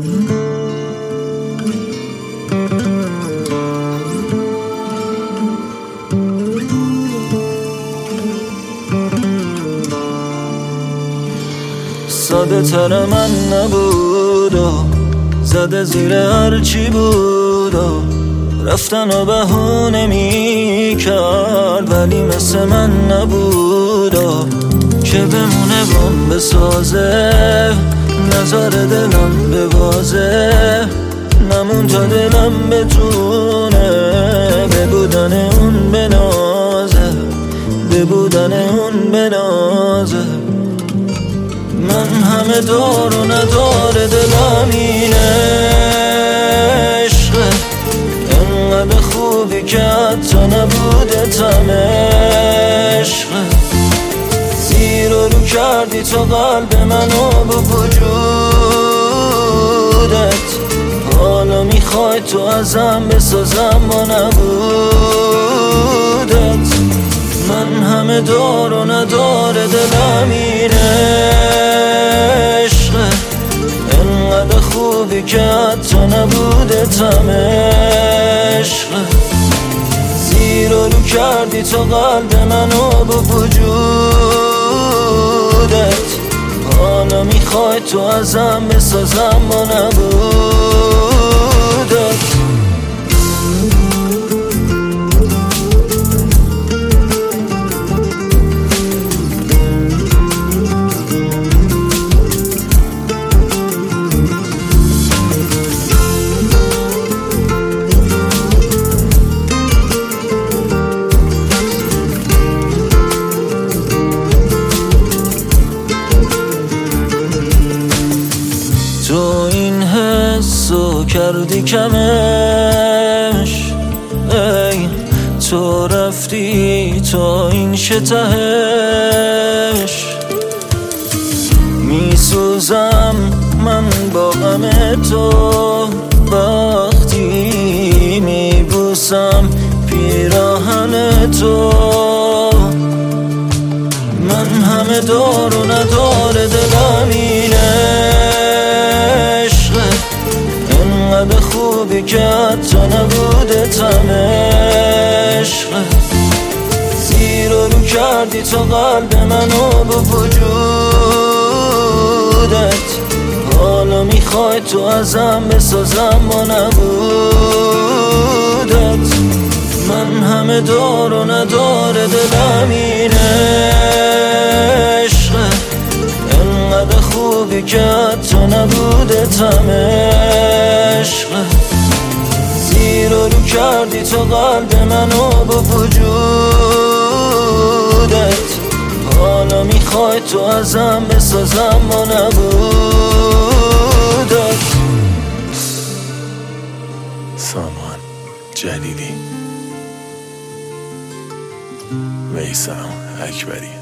ساده تر من نبود و زده زیر هرچی بود و رفتن و بهونه می کرد، ولی مثل من نبود و که بمونه بام بسازه، نظر دلم ببازه، نمون تا دلم بتونه به بودن اون بنازه، به بودن اون بنازه. من همه دار و ندار دلم این عشقه، انقدر خوبی که حتی نبوده تم عشقه. زیر و رو کردی تو قلب منو با وجودت، حالا میخوای تو ازم بسازم با نبودت. من همه دار و ندار دلم این عشقه، انقدر خوبی که حتی نبوده تم عشقه. زیر و رو کردی تو قلب منو با وجودت، حالا میخوای تو ازم بسازم با نبودت. تو این حسو کردی کمش، ای تو رفتی تا این شتهش. میسوزم من با غم تو وقتی میبوسم پیراهن تو. من همه دار و ندار دلم این عشقه، انقدر خوبی که حتی نبوده تم عشقه. زیر و رو کردی تو قلب منو با وجودت، حالا میخوای تو ازم بسازم با نبودت. من همه دار و ندار دلم این عشقه، انقدر خوبی که حتی نبوده تم عشقه. زیر و رو کردی تو قلب منو با وجودت، حالا میخوای تو ازم بسازم با نبودت. سامان جلیلی، میثم اکبری.